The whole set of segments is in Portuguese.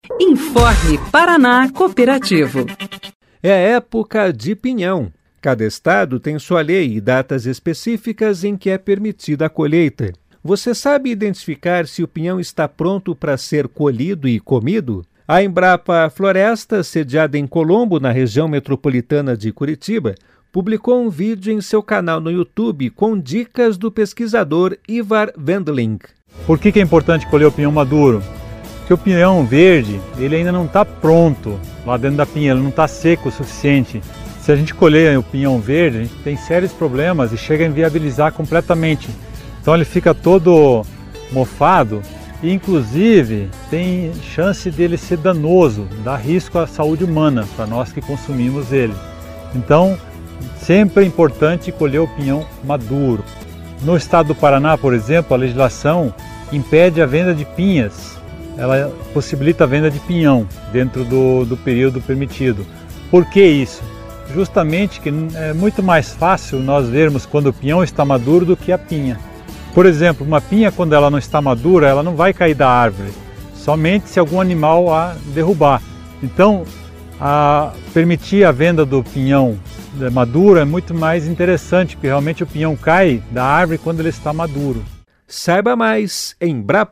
Informe Paraná Cooperativo. É época de pinhão. Cada estado tem sua lei e datas específicas em que é permitida a colheita. Você sabe identificar se o pinhão está pronto para ser colhido e comido? A Embrapa Floresta, sediada em Colombo, na região metropolitana de Curitiba, publicou um vídeo em seu canal no YouTube com dicas do pesquisador Ivar Wendling. Por que é importante colher o pinhão maduro? Porque o pinhão verde ele ainda não está pronto lá dentro da pinha, ele não está seco o suficiente. Se a gente colher o pinhão verde, a gente tem sérios problemas e chega a inviabilizar completamente. Então ele fica todo mofado e inclusive tem chance dele ser danoso, dar risco à saúde humana para nós que consumimos ele. Então sempre é importante colher o pinhão maduro. No estado do Paraná, por exemplo, a legislação impede a venda de pinhas. Ela possibilita a venda de pinhão dentro do período permitido. Por que isso? Justamente que é muito mais fácil nós vermos quando o pinhão está maduro do que a pinha. Por exemplo, uma pinha, quando ela não está madura, ela não vai cair da árvore, somente se algum animal a derrubar. Então, permitir a venda do pinhão maduro é muito mais interessante, porque realmente o pinhão cai da árvore quando ele está maduro. Saiba mais em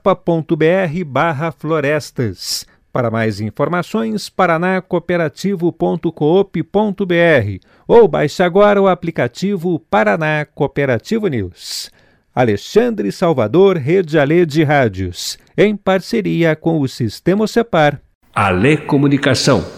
embrapa.br/florestas. Para mais informações, paranacooperativo.coop.br ou baixe agora o aplicativo Paraná Cooperativo News. Alexandre Salvador, Rede Alê de Rádios, em parceria com o Sistema Cepar. Alê Comunicação.